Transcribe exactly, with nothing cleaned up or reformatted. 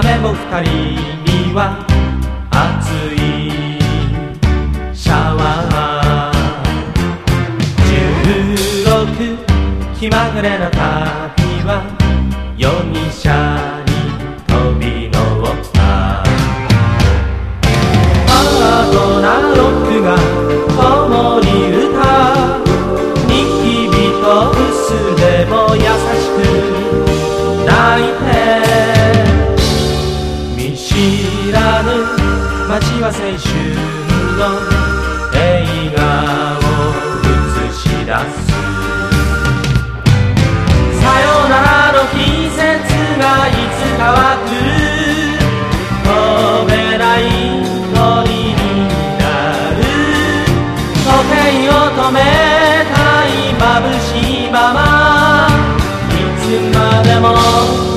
雨も二人には熱いシャワー。じゅうろく気まぐれな旅は夜汽車に飛び乗った。ハードなロックが共に歌う。ニキビと薄でも優しく泣いて、見知らぬ街は青春の映画を映し出す。さよならの季節がいつかは来る。飛べない鳥になる。時計を止めたい眩しいまま、いつまでも